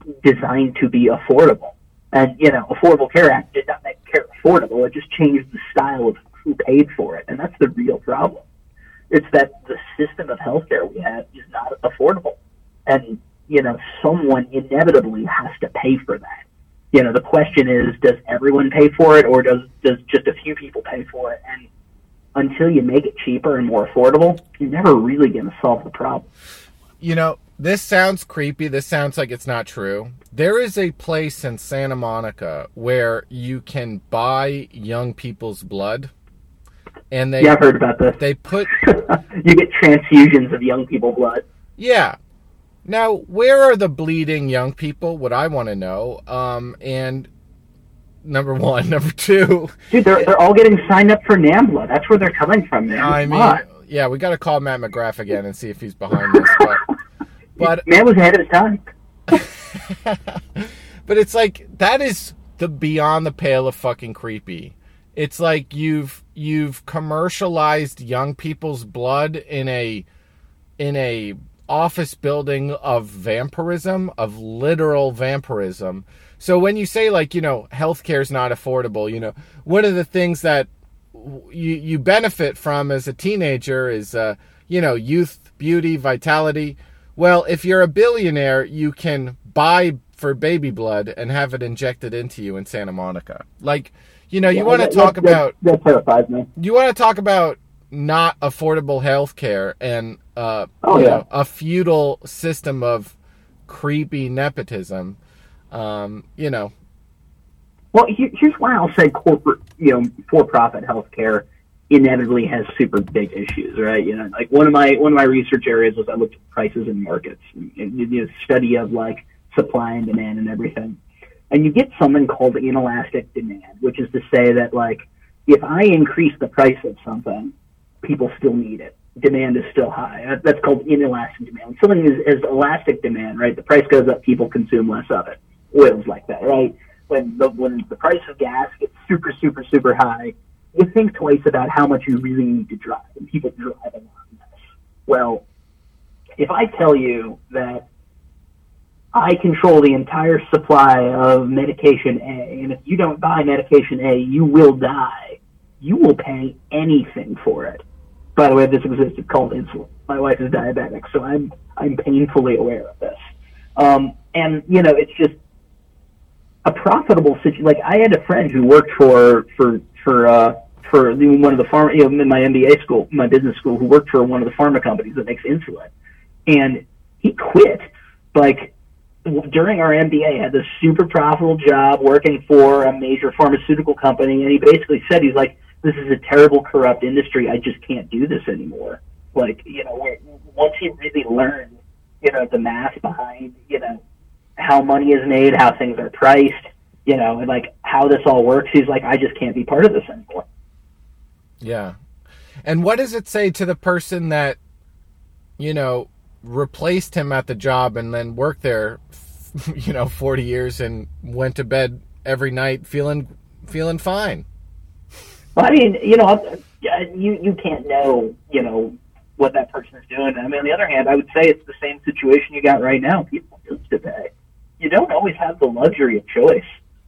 designed to be affordable. And, Affordable Care Act did not make care affordable. It just changed the style of who paid for it. And that's the real problem. It's that the system of healthcare we have is not affordable. And, someone inevitably has to pay for that. The question is, does everyone pay for it, or does just a few people pay for it? And until you make it cheaper and more affordable, you're never really going to solve the problem. This sounds creepy. This sounds like it's not true. There is a place in Santa Monica where you can buy young people's blood. And I've heard about this. They put... You get transfusions of young people blood. Yeah. Now, where are the bleeding young people? What I want to know. And number one. Number two... Dude, they're all getting signed up for NAMBLA. That's where they're coming from, man. I mean, yeah, we got to call Matt McGrath again and see if he's behind this. But man was ahead of his time. But it's like, that is the beyond the pale of fucking creepy. It's like you've commercialized young people's blood in a office building of vampirism, of literal vampirism. So when you say, like, healthcare is not affordable, one of the things that you benefit from as a teenager is youth, beauty, vitality. Well, if you're a billionaire, you can buy for baby blood and have it injected into you in Santa Monica. Like, you want to talk about... That terrifies me. You want to talk about not affordable health care and a feudal system of creepy nepotism, Well, here's why I'll say corporate, for-profit healthcare inevitably has super big issues, right? Like one of my research areas was I looked at prices in markets and study of like supply and demand and everything. And you get something called inelastic demand, which is to say that, like, if I increase the price of something, people still need it. Demand is still high. That's called inelastic demand. When something is elastic demand, right? The price goes up, people consume less of it. Oil's like that, right? When the price of gas gets super, super, super high, you think twice about how much you really need to drive, and people drive a lot less. Well, if I tell you that I control the entire supply of medication A, and if you don't buy medication A, you will die, you will pay anything for it. By the way, this exists. It's called insulin. My wife is diabetic, so I'm painfully aware of this. And it's just a profitable situation. Like, I had a friend who worked for one of the pharma, in my MBA school, my business school, who worked for one of the pharma companies that makes insulin, and he quit. Like, during our MBA, had this super profitable job working for a major pharmaceutical company, and he basically said, he's like, this is a terrible, corrupt industry. I just can't do this anymore. Like, once he really learned, the math behind, how money is made, how things are priced, and like how this all works, he's like, I just can't be part of this anymore. Yeah. And what does it say to the person that, replaced him at the job and then worked there, 40 years and went to bed every night feeling fine? Well, I mean, you can't know, what that person is doing. I mean, on the other hand, I would say it's the same situation you got right now. People used to pay. You don't always have the luxury of choice.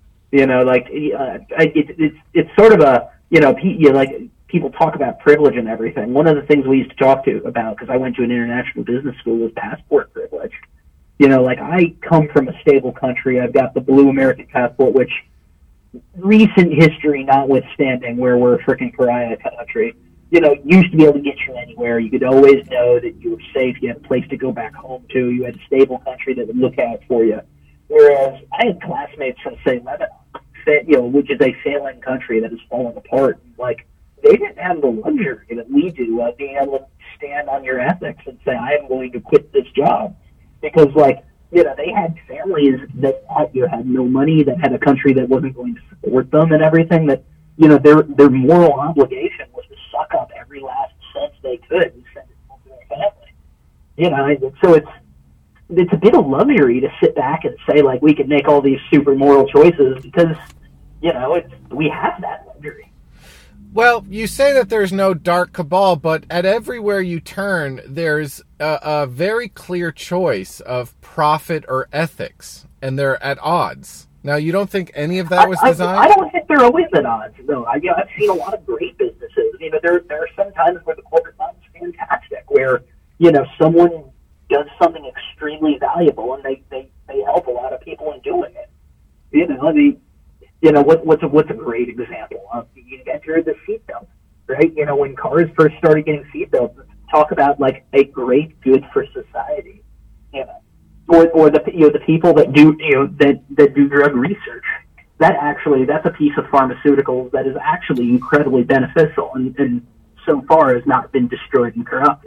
It's sort of a, people talk about privilege and everything. One of the things we used to talk about, because I went to an international business school, was passport privilege. I come from a stable country. I've got the blue American passport, which, recent history notwithstanding, where we're a freaking pariah country, used to be able to get you anywhere. You could always know that you were safe. You had a place to go back home to. You had a stable country that would look out for you. Whereas I had classmates from, say, Lebanon, which is a failing country that is falling apart. Like, they didn't have the luxury that we do of being able to stand on your ethics and say, I am going to quit this job. Because, they had families that had no money, that had a country that wasn't going to support them and everything, that, their moral obligation was to suck up every last cent they could and send it home to their family. So it's a bit of luxury to sit back and say, like, we can make all these super moral choices because, we have that luxury. Well, you say that there's no dark cabal, but at everywhere you turn, there's a very clear choice of profit or ethics, and they're at odds. Now, you don't think any of that was designed? I don't think they're always at odds. No, I've seen a lot of great businesses. There are some times where the corporate model is fantastic, where someone does something extremely valuable and they help a lot of people in doing it. What's a great example? You enter the seatbelt, right? When cars first started getting seatbelts, talk about like a great good for society, or the people that do that do drug research. That's a piece of pharmaceuticals that is actually incredibly beneficial and so far has not been destroyed and corrupted.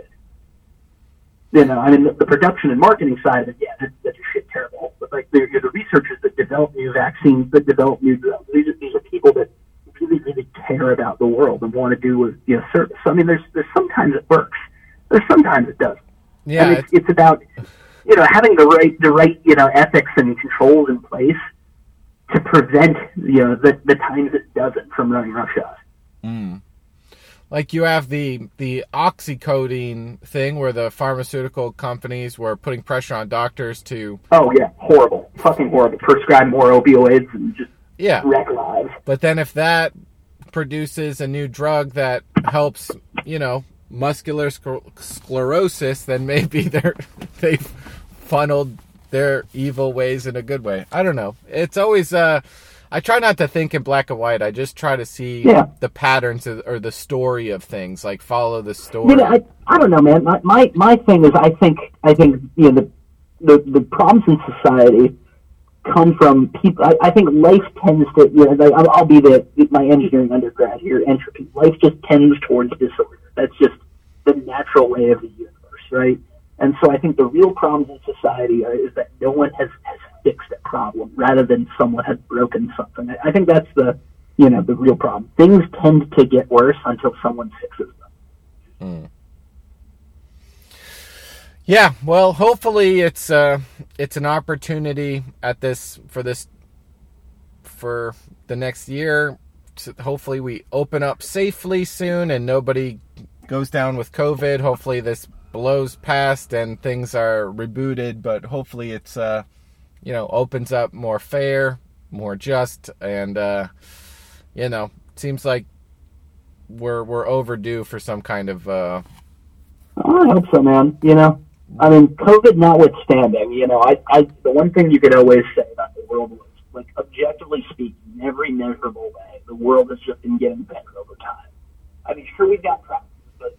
The production and marketing side of it, that's shit terrible. But like the researchers that develop new vaccines, that develop new drugs, these are people that really, really care about the world and want to do service. So, there's sometimes it works, there's sometimes it doesn't. Yeah, and it's about having the right ethics and controls in place to prevent the times it doesn't from running roughshod. Mm. Like you have the oxycodone thing where the pharmaceutical companies were putting pressure on doctors to... Oh, yeah. Horrible. Fucking horrible. Prescribe more opioids and just wreck lives. But then if that produces a new drug that helps, muscular sclerosis, then maybe they've funneled their evil ways in a good way. I don't know. It's always... I try not to think in black and white. I just try to see the patterns or the story of things, like follow the story. I don't know, man. My thing is, I think the problems in society come from people. I think life tends to, I'll be my engineering undergrad here, entropy. Life just tends towards disorder. That's just the natural way of the universe, right? And so I think the real problems in society is that no one has fixed a problem rather than someone has broken something. I think that's the real problem. Things tend to get worse until someone fixes them. Mm. Yeah, well, hopefully it's an opportunity for the next year. Hopefully we open up safely soon and nobody goes down with COVID. Hopefully this blows past and things are rebooted, but hopefully it's opens up more fair, more just, and seems like we're overdue for some kind of I hope so, man. COVID notwithstanding, the one thing you could always say about the world was, like, objectively speaking, in every measurable way, the world has just been getting better over time. Sure, we've got problems, but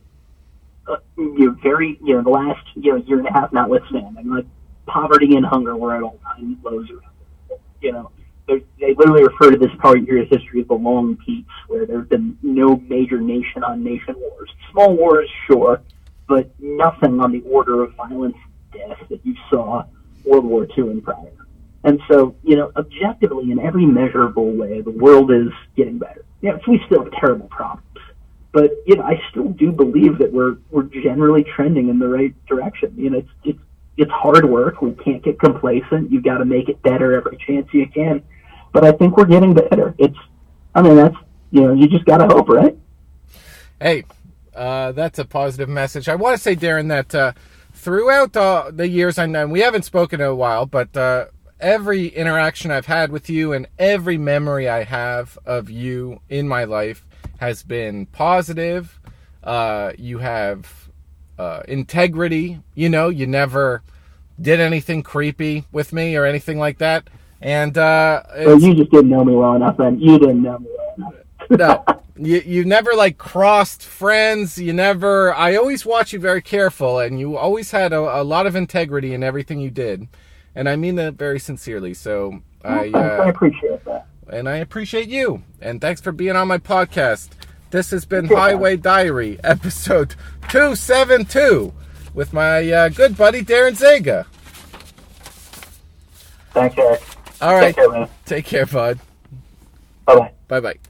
the last year and a half notwithstanding, like, poverty and hunger were at all-time lows around the world. They literally refer to this part of your history as the long peace, where there have been no major nation-on-nation wars. Small wars, sure, but nothing on the order of violence and death that you saw World War II and prior. And so, objectively, in every measurable way, the world is getting better. So we still have terrible problems. But, I still do believe that we're generally trending in the right direction. It's hard work. We can't get complacent. You've got to make it better every chance you can. But I think we're getting better. You just got to hope, right? Hey, that's a positive message. I want to say, Darren, that throughout the years, I know we haven't spoken in a while, but every interaction I've had with you and every memory I have of you in my life has been positive. You have integrity, you never did anything creepy with me or anything like that. And you just didn't know me well enough, then. You didn't know me well enough. No, you never crossed friends. I always watch you very careful, and you always had a lot of integrity in everything you did, and I mean that very sincerely. So I appreciate that, and I appreciate you, and thanks for being on my podcast. This has been Highway Diary, episode 272, with my good buddy, Darren Zaga. Thanks, Eric. All right. Take care, man. Take care, bud. Bye-bye. Bye-bye.